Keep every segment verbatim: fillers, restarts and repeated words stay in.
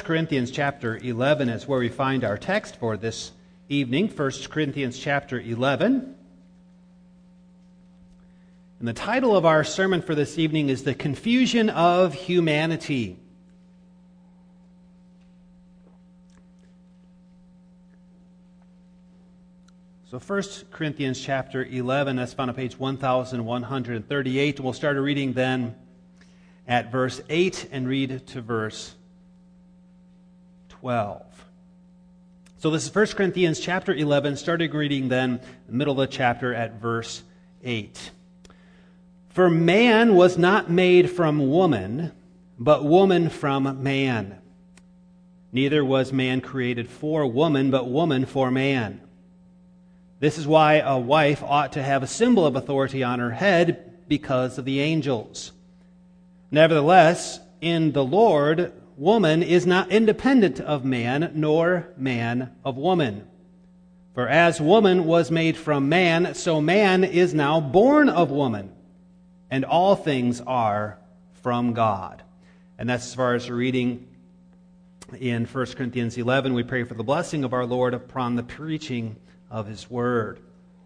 Corinthians chapter eleven is where we find our text for this evening. First Corinthians chapter eleven. And the title of our sermon for this evening is The Confusion of Humanity. So First Corinthians chapter eleven, that's found on page one thousand one hundred thirty-eight. We'll start a reading then at verse eight and read to verse twelve. So this is First Corinthians chapter eleven, starting reading then the middle of the chapter at verse eight. For man was not made from woman, but woman from man. Neither was man created for woman, but woman for man. This is why a wife ought to have a symbol of authority on her head because of the angels. Nevertheless, in the Lord, woman is not independent of man, nor man of woman. For as woman was made from man, so man is now born of woman. And all things are from God. And that's as far as the reading in First Corinthians eleven. We pray for the blessing of our Lord upon the preaching of His Word.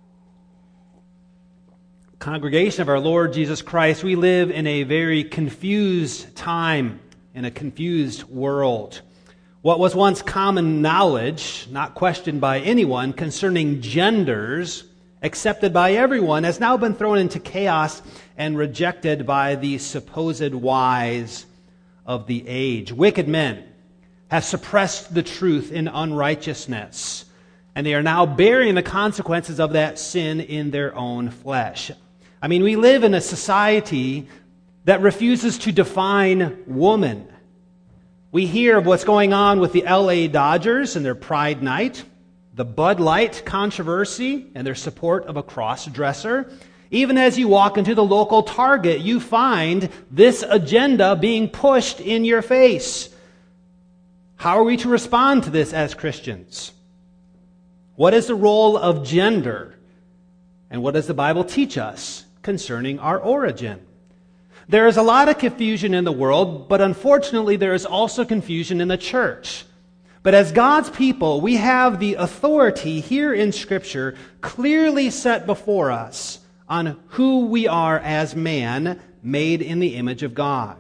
Congregation of our Lord Jesus Christ, we live in a very confused time, in a confused world. What was once common knowledge, not questioned by anyone, concerning genders, accepted by everyone, has now been thrown into chaos and rejected by the supposed wise of the age. Wicked men have suppressed the truth in unrighteousness, and they are now bearing the consequences of that sin in their own flesh. I mean, we live in a society that refuses to define woman. We hear of what's going on with the L A Dodgers and their Pride Night, the Bud Light controversy and their support of a cross-dresser. Even as you walk into the local Target, you find this agenda being pushed in your face. How are we to respond to this as Christians? What is the role of gender? And what does the Bible teach us concerning our origin? There is a lot of confusion in the world, but unfortunately there is also confusion in the church. But as God's people, we have the authority here in Scripture clearly set before us on who we are as man, made in the image of God.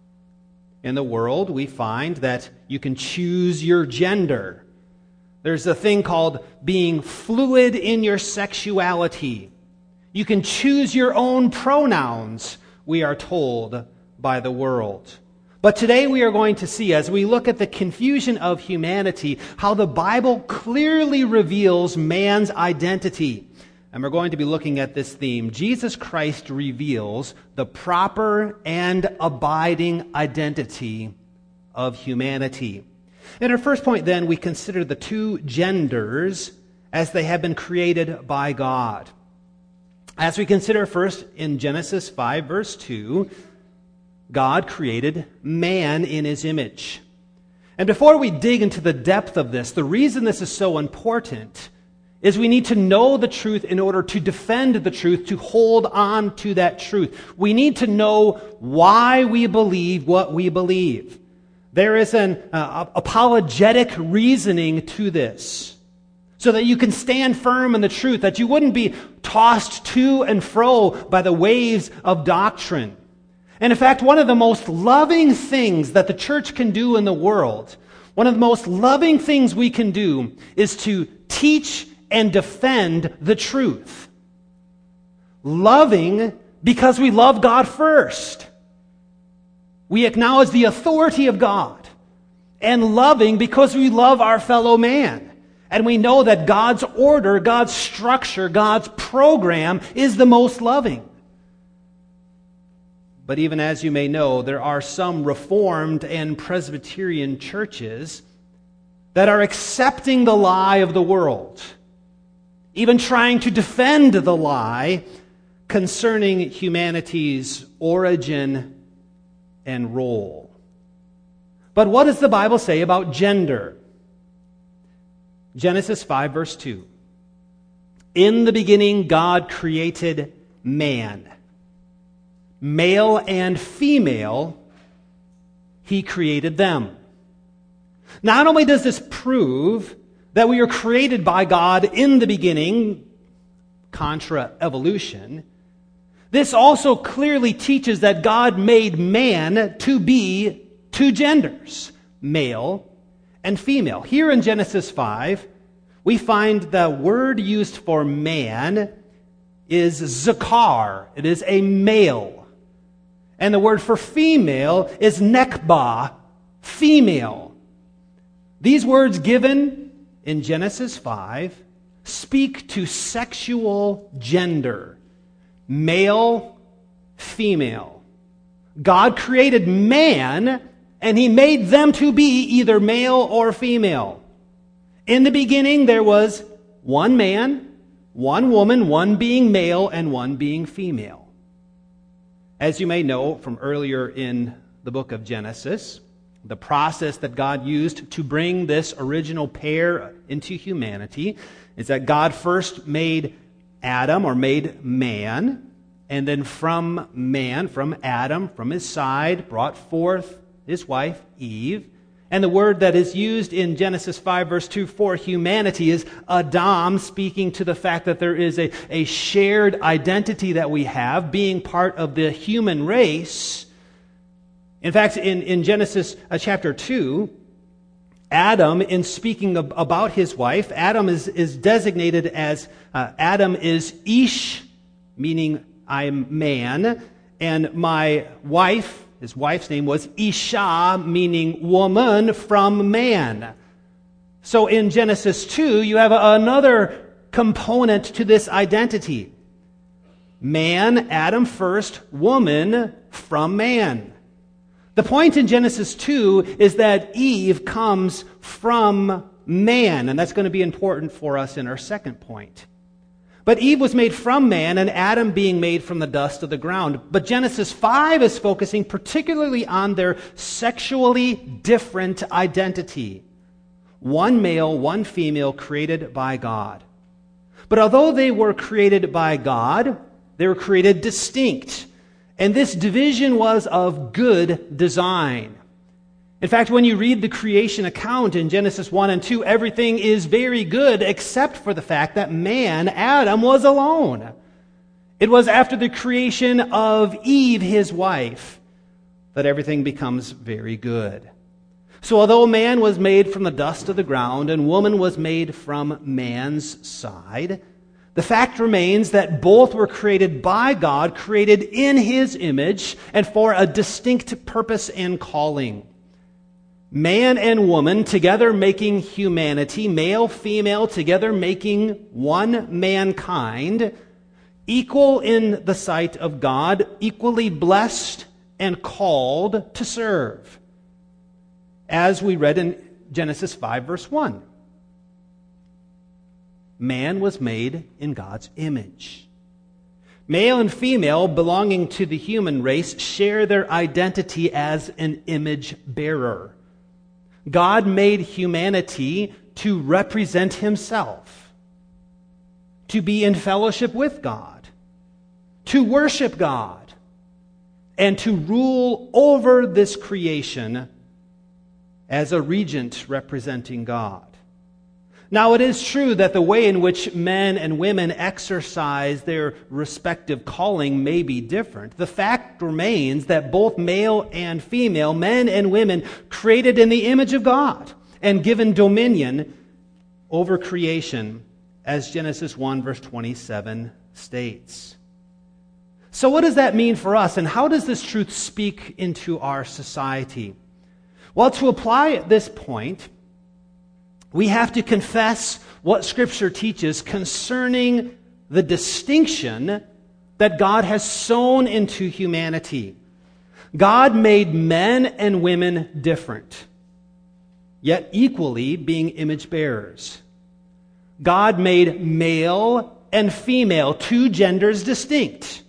In the world, we find that you can choose your gender. There's a thing called being fluid in your sexuality. You can choose your own pronouns, we are told by the world. But today we are going to see, as we look at the confusion of humanity, how the Bible clearly reveals man's identity. And we're going to be looking at this theme. Jesus Christ reveals the proper and abiding identity of humanity. In our first point, then, we consider the two genders as they have been created by God. As we consider first in Genesis five, verse two, God created man in His image. And before we dig into the depth of this, the reason this is so important is we need to know the truth in order to defend the truth, to hold on to that truth. We need to know why we believe what we believe. There is an uh, apologetic reasoning to this, so that you can stand firm in the truth, that you wouldn't be tossed to and fro by the waves of doctrine. And in fact, one of the most loving things that the church can do in the world, one of the most loving things we can do is to teach and defend the truth. Loving because we love God first. We acknowledge the authority of God. And loving because we love our fellow man. And we know that God's order, God's structure, God's program is the most loving. But even as you may know, there are some Reformed and Presbyterian churches that are accepting the lie of the world, even trying to defend the lie concerning humanity's origin and role. But what does the Bible say about gender? Genesis five, verse two. In the beginning, God created man. Male and female, He created them. Not only does this prove that we are created by God in the beginning, contra evolution, this also clearly teaches that God made man to be two genders, male and female. Here in Genesis five, we find the word used for man is zakar. It is a male. And the word for female is nekba, female. These words given in Genesis five speak to sexual gender, male, female. God created man, and He made them to be either male or female. In the beginning, there was one man, one woman, one being male and one being female. As you may know from earlier in the book of Genesis, the process that God used to bring this original pair into humanity is that God first made Adam, or made man, and then from man, from Adam, from his side, brought forth his wife, Eve. And the word that is used in Genesis five, verse two, for humanity is Adam, speaking to the fact that there is a, a shared identity that we have, being part of the human race. In fact, in, in Genesis uh, chapter two, Adam, in speaking ab- about his wife, Adam is, is designated as, uh, Adam is Ish, meaning I'm man, and my wife, his wife's name was Isha, meaning woman from man. So in Genesis two, you have another component to this identity. Man, Adam first, woman from man. The point in Genesis two is that Eve comes from man, and that's going to be important for us in our second point. But Eve was made from man, and Adam being made from the dust of the ground. But Genesis five is focusing particularly on their sexually different identity. One male, one female, created by God. But although they were created by God, they were created distinct. And this division was of good design. In fact, when you read the creation account in Genesis one and two, everything is very good except for the fact that man, Adam, was alone. It was after the creation of Eve, his wife, that everything becomes very good. So although man was made from the dust of the ground and woman was made from man's side, the fact remains that both were created by God, created in His image, and for a distinct purpose and calling. Man and woman together making humanity, male, female, together making one mankind, equal in the sight of God, equally blessed and called to serve. As we read in Genesis five, verse one. Man was made in God's image. Male and female belonging to the human race share their identity as an image bearer. God made humanity to represent Himself, to be in fellowship with God, to worship God, and to rule over this creation as a regent representing God. Now, it is true that the way in which men and women exercise their respective calling may be different. The fact remains that both male and female, men and women, created in the image of God and given dominion over creation, as Genesis one, verse twenty-seven states. So what does that mean for us, and how does this truth speak into our society? Well, to apply at this point, we have to confess what Scripture teaches concerning the distinction that God has sown into humanity. God made men and women different, yet equally being image bearers. God made male and female, two genders distinct.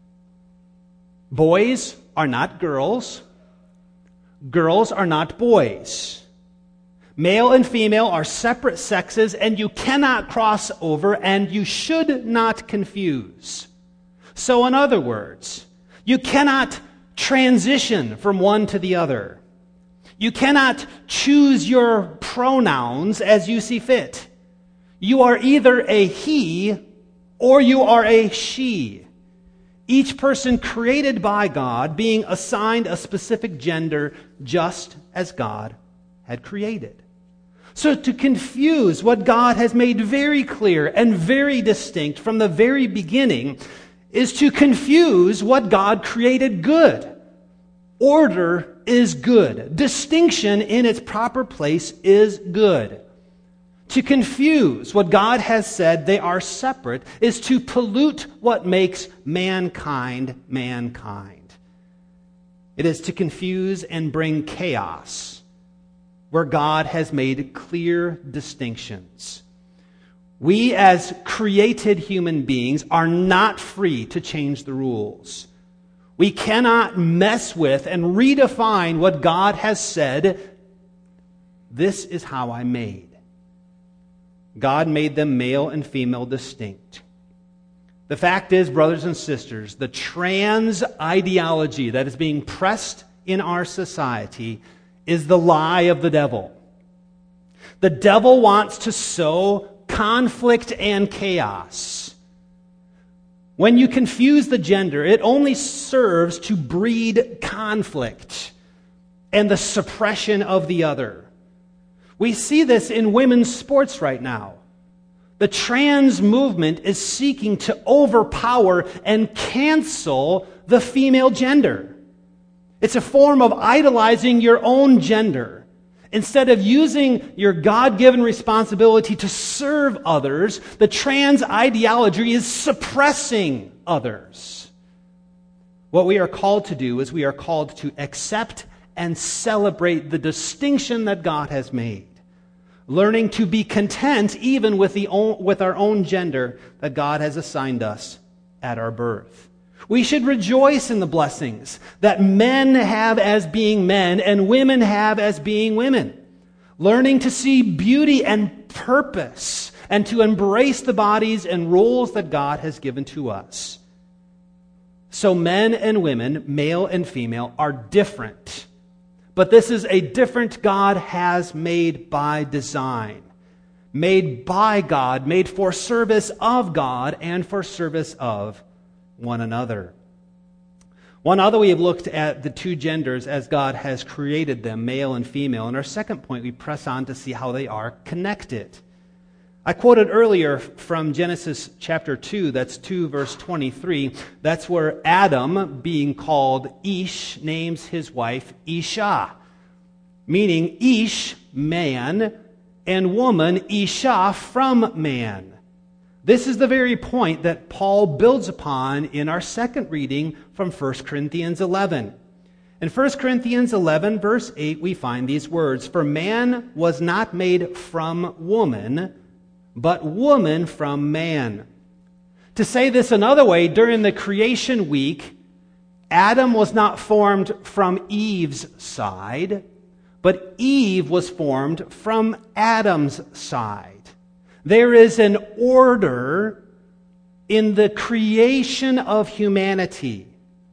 Boys are not girls. Girls are not boys. Male and female are separate sexes, and you cannot cross over, and you should not confuse. So in other words, you cannot transition from one to the other. You cannot choose your pronouns as you see fit. You are either a he or you are a she. Each person created by God being assigned a specific gender just as God had created. So to confuse what God has made very clear and very distinct from the very beginning is to confuse what God created good. Order is good. Distinction in its proper place is good. To confuse what God has said they are separate is to pollute what makes mankind mankind. It is to confuse and bring chaos where God has made clear distinctions. We as created human beings are not free to change the rules. We cannot mess with and redefine what God has said. This is how I made. God made them male and female distinct. The fact is, brothers and sisters, the trans ideology that is being pressed in our society is the lie of the devil. The devil wants to sow conflict and chaos. When you confuse the gender, it only serves to breed conflict and the suppression of the other. We see this in women's sports right now. The trans movement is seeking to overpower and cancel the female gender. It's a form of idolizing your own gender. Instead of using your God-given responsibility to serve others, the trans ideology is suppressing others. What we are called to do is we are called to accept and celebrate the distinction that God has made, learning to be content even with, the own, with our own gender that God has assigned us at our birth. We should rejoice in the blessings that men have as being men and women have as being women, learning to see beauty and purpose and to embrace the bodies and roles that God has given to us. So men and women, male and female, are different. But this is a different God has made by design, made by God, made for service of God and for service of one another. One other, we have looked at the two genders as God has created them, male and female. In our second point, we press on to see how they are connected. I quoted earlier from Genesis chapter two, that's two verse twenty-three. That's where Adam, being called Ish, names his wife Isha, meaning Ish, man, and woman, Isha, from man. This is the very point that Paul builds upon in our second reading from First Corinthians eleven. In First Corinthians eleven, verse eight, we find these words, "For man was not made from woman, but woman from man." To say this another way, during the creation week, Adam was not formed from Eve's side, but Eve was formed from Adam's side. There is an order in the creation of humanity.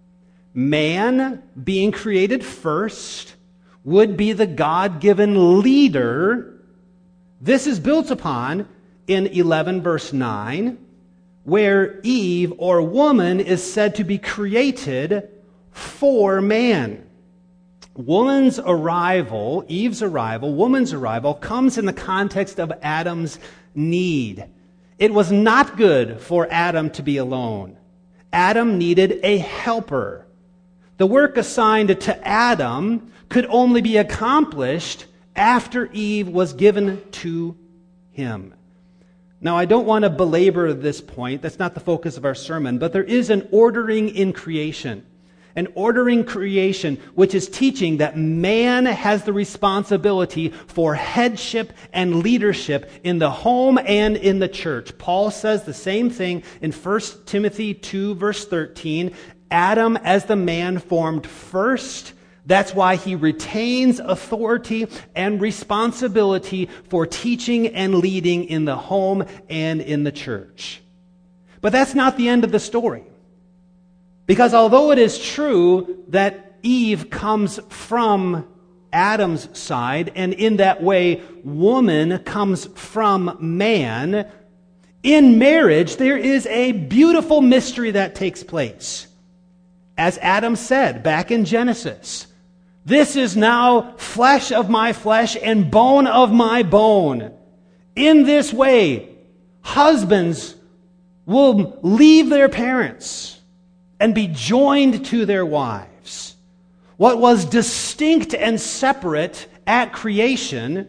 Man, being created first, would be the God-given leader. This is built upon in eleven verse nine, where Eve or woman is said to be created for man. Woman's arrival, Eve's arrival, woman's arrival comes in the context of Adam's need. It was not good for Adam to be alone. Adam needed a helper. The work assigned to Adam could only be accomplished after Eve was given to him. Now, I don't want to belabor this point. That's not the focus of our sermon. But there is an ordering in creation. An ordering creation which is teaching that man has the responsibility for headship and leadership in the home and in the church. Paul says the same thing in First Timothy two, verse thirteen. Adam, as the man formed first, that's why he retains authority and responsibility for teaching and leading in the home and in the church. But that's not the end of the story. Because although it is true that Eve comes from Adam's side, and in that way, woman comes from man. In marriage, there is a beautiful mystery that takes place. As Adam said back in Genesis, "This is now flesh of my flesh and bone of my bone." In this way, husbands will leave their parents and be joined to their wives. What was distinct and separate at creation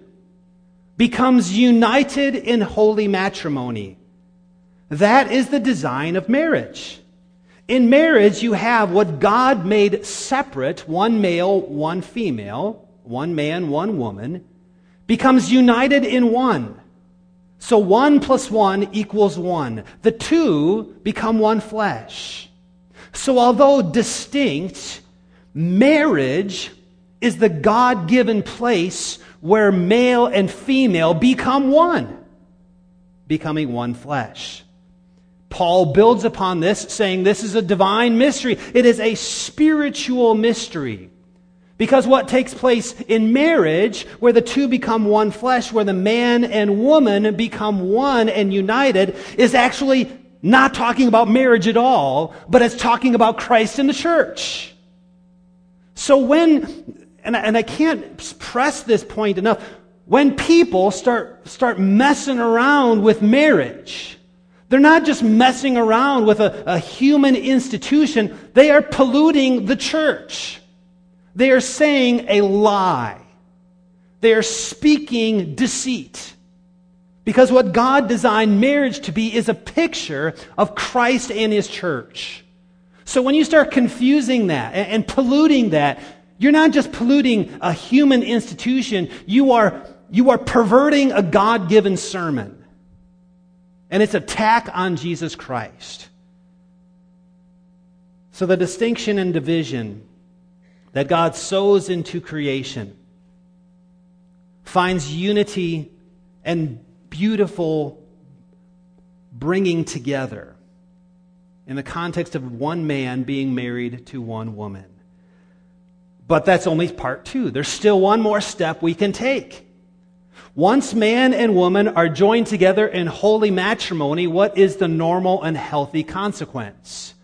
becomes united in holy matrimony. That is the design of marriage. In marriage, you have what God made separate, one male, one female, one man, one woman, becomes united in one. So one plus one equals one. The two become one flesh. So although distinct, marriage is the God-given place where male and female become one, becoming one flesh. Paul builds upon this, saying this is a divine mystery. It is a spiritual mystery. Because what takes place in marriage, where the two become one flesh, where the man and woman become one and united, is actually not talking about marriage at all, but it's talking about Christ and the church. So when, and I, and I can't press this point enough, when people start, start messing around with marriage, they're not just messing around with a, a human institution, they are polluting the church. They are saying a lie. They are speaking deceit. Because what God designed marriage to be is a picture of Christ and His church. So when you start confusing that and, and polluting that, you're not just polluting a human institution, you are, you are perverting a God-given sermon. And it's an attack on Jesus Christ. So the distinction and division that God sows into creation finds unity and beautiful bringing together in the context of one man being married to one woman. But that's only part two. There's still one more step we can take. Once man and woman are joined together in holy matrimony, what is the normal and healthy consequence?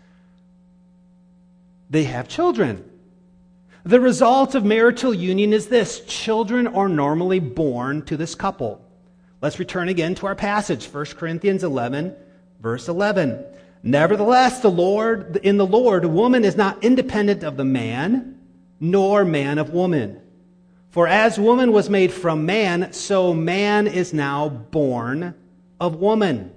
They have children. The result of marital union is this: children are normally born to this couple. Let's return again to our passage, First Corinthians eleven, verse eleven. Nevertheless, the Lord, in the Lord, woman is not independent of the man, nor man of woman. For as woman was made from man, so man is now born of woman.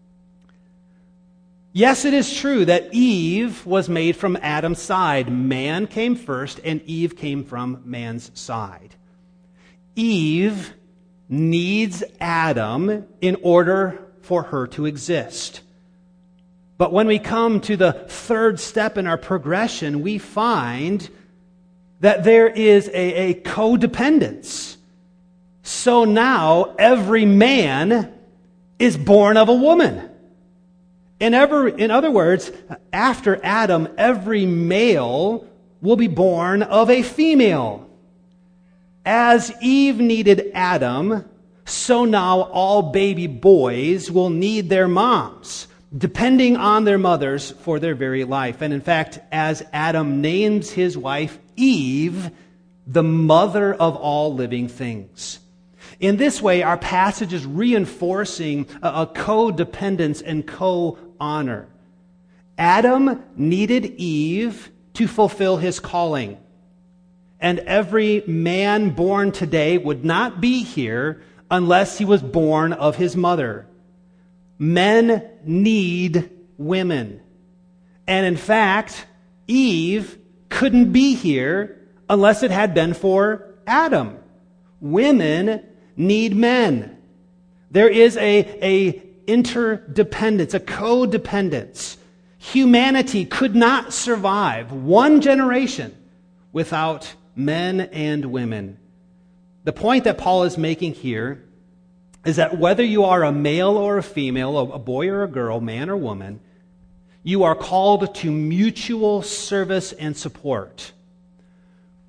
Yes, it is true that Eve was made from Adam's side. Man came first, and Eve came from man's side. Eve needs Adam in order for her to exist. But when we come to the third step in our progression, we find that there is a, a codependence. So now every man is born of a woman. In, ever, in other words, after Adam, every male will be born of a female. As Eve needed Adam, so now all baby boys will need their moms, depending on their mothers for their very life. And in fact, as Adam names his wife Eve, the mother of all living things. In this way, our passage is reinforcing a, a codependence and co-honor. Adam needed Eve to fulfill his calling. And every man born today would not be here unless he was born of his mother. Men need women. And in fact, Eve couldn't be here unless it had been for Adam. Women need men. There is a, a interdependence, a codependence. Humanity could not survive one generation without men and women. The point that Paul is making here is that whether you are a male or a female, a boy or a girl, man or woman, you are called to mutual service and support.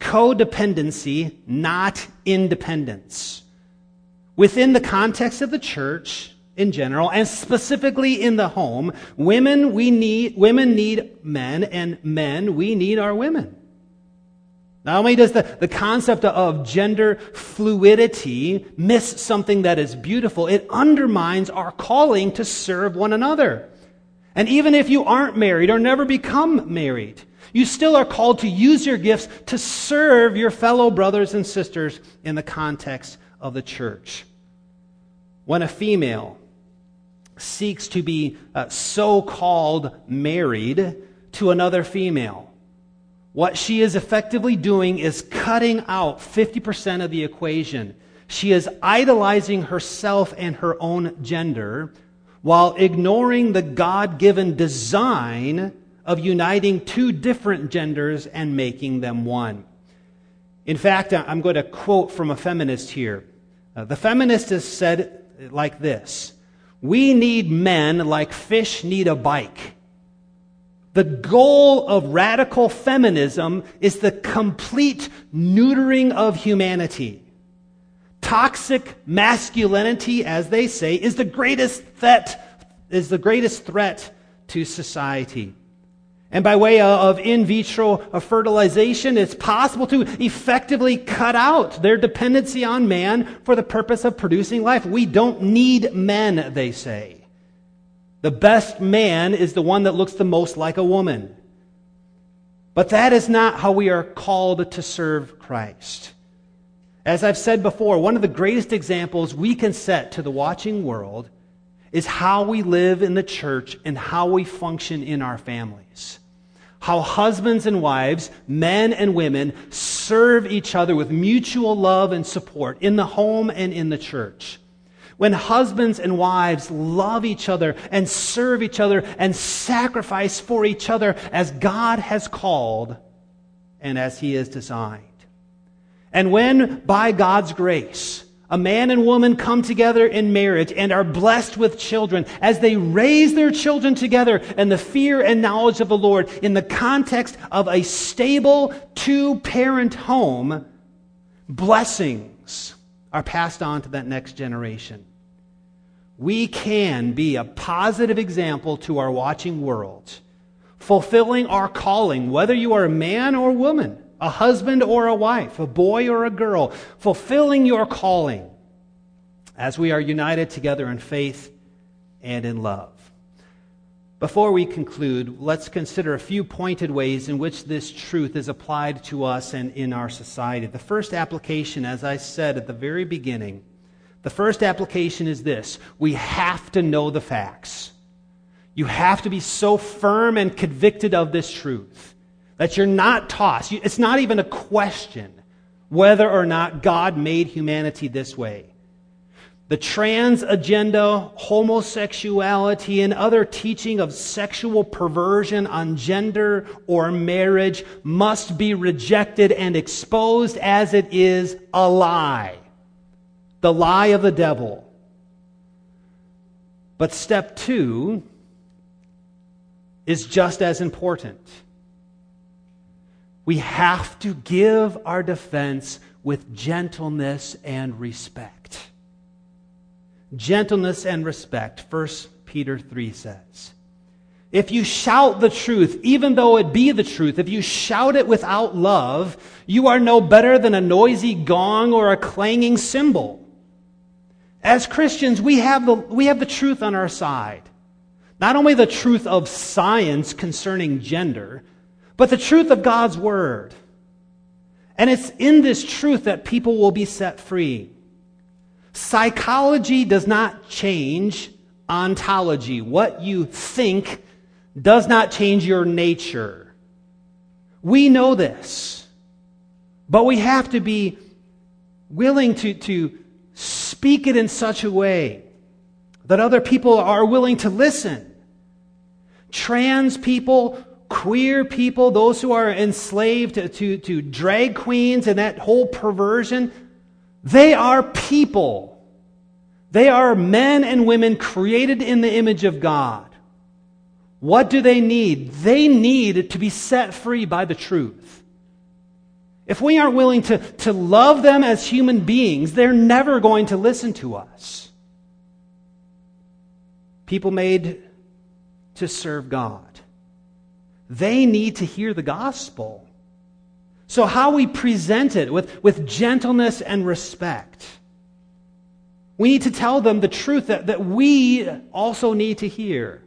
codependency, not independence. Within the context of the church in general, and specifically in the home, women we need women need men, and men we need our women. Not only does the, the concept of gender fluidity miss something that is beautiful, it undermines our calling to serve one another. And even if you aren't married or never become married, you still are called to use your gifts to serve your fellow brothers and sisters in the context of the church. When a female seeks to be uh, so-called married to another female, what she is effectively doing is cutting out fifty percent of the equation. She is idolizing herself and her own gender while ignoring the God-given design of uniting two different genders and making them one. In fact, I'm going to quote from a feminist here. Uh, the feminist has said it like this: "We need men like fish need a bike." The goal of radical feminism is the complete neutering of humanity. Toxic masculinity, as they say, is the greatest threat, is the greatest threat to society. And by way of in vitro fertilization, it's possible to effectively cut out their dependency on man for the purpose of producing life. We don't need men, they say. The best man is the one that looks the most like a woman. But that is not how we are called to serve Christ. As I've said before, one of the greatest examples we can set to the watching world is how we live in the church and how we function in our families. How husbands and wives, men and women, serve each other with mutual love and support in the home and in the church. When husbands and wives love each other and serve each other and sacrifice for each other as God has called and as He has designed. And when, by God's grace, a man and woman come together in marriage and are blessed with children as they raise their children together in the fear and knowledge of the Lord in the context of a stable two-parent home, blessings are passed on to that next generation. We can be a positive example to our watching world, fulfilling our calling, whether you are a man or woman, a husband or a wife, a boy or a girl, fulfilling your calling as we are united together in faith and in love. Before we conclude, let's consider a few pointed ways in which this truth is applied to us and in our society. The first application, as I said at the very beginning, the first application is this: we have to know the facts. You have to be so firm and convicted of this truth that you're not tossed. It's not even a question whether or not God made humanity this way. The trans agenda, homosexuality, and other teaching of sexual perversion on gender or marriage must be rejected and exposed as it is a lie. The lie of the devil. But step two is just as important. We have to give our defense with gentleness and respect. Gentleness and respect. First Peter three says, if you shout the truth, even though it be the truth, if you shout it without love, you are no better than a noisy gong or a clanging cymbal. As Christians, we have the, we have the truth on our side. Not only the truth of science concerning gender, but the truth of God's Word. And it's in this truth that people will be set free. Psychology does not change ontology. What you think does not change your nature. We know this. But we have to be willing to, to speak it in such a way that other people are willing to listen. Trans people, queer people, those who are enslaved to, to, to drag queens and that whole perversion, they are people. They are men and women created in the image of God. What do they need? They need to be set free by the truth. If we aren't willing to, to love them as human beings, they're never going to listen to us. People made to serve God. They need to hear the gospel. So how we present it with, with gentleness and respect. We need to tell them the truth that, that we also need to hear.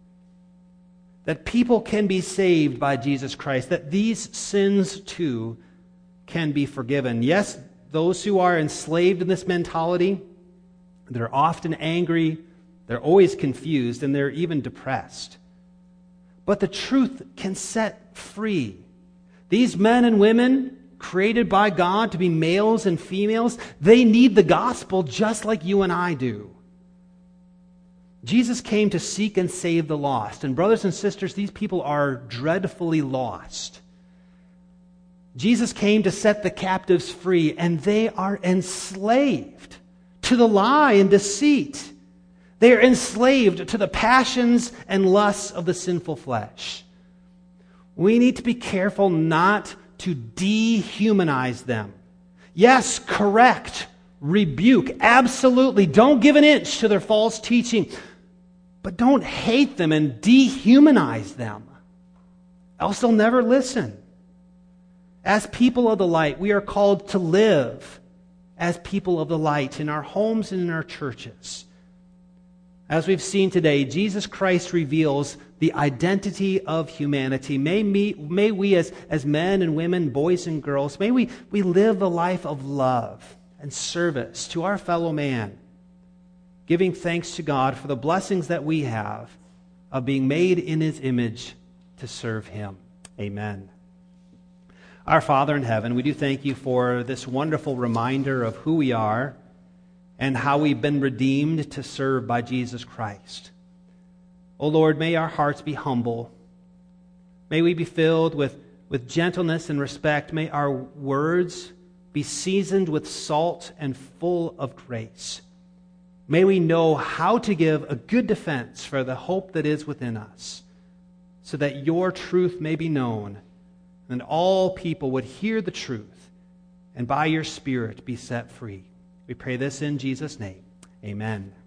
That people can be saved by Jesus Christ. That these sins too can be forgiven. Yes, those who are enslaved in this mentality, they're often angry, they're always confused, and they're even depressed. But the truth can set free. These men and women, created by God to be males and females, they need the gospel just like you and I do. Jesus came to seek and save the lost. And brothers and sisters, these people are dreadfully lost. Jesus came to set the captives free, and they are enslaved to the lie and deceit. They are enslaved to the passions and lusts of the sinful flesh. We need to be careful not to dehumanize them. Yes, correct, rebuke, absolutely. Don't give an inch to their false teaching, but don't hate them and dehumanize them, else they'll never listen. As people of the light, we are called to live as people of the light in our homes and in our churches. As we've seen today, Jesus Christ reveals the identity of humanity. May, me, may we as, as men and women, boys and girls, may we, we live a life of love and service to our fellow man, giving thanks to God for the blessings that we have of being made in His image to serve Him. Amen. Our Father in heaven, we do thank You for this wonderful reminder of who we are and how we've been redeemed to serve by Jesus Christ. O Lord, may our hearts be humble. May we be filled with, with gentleness and respect. May our words be seasoned with salt and full of grace. May we know how to give a good defense for the hope that is within us, so that Your truth may be known, and all people would hear the truth, and by Your Spirit be set free. We pray this in Jesus' name. Amen.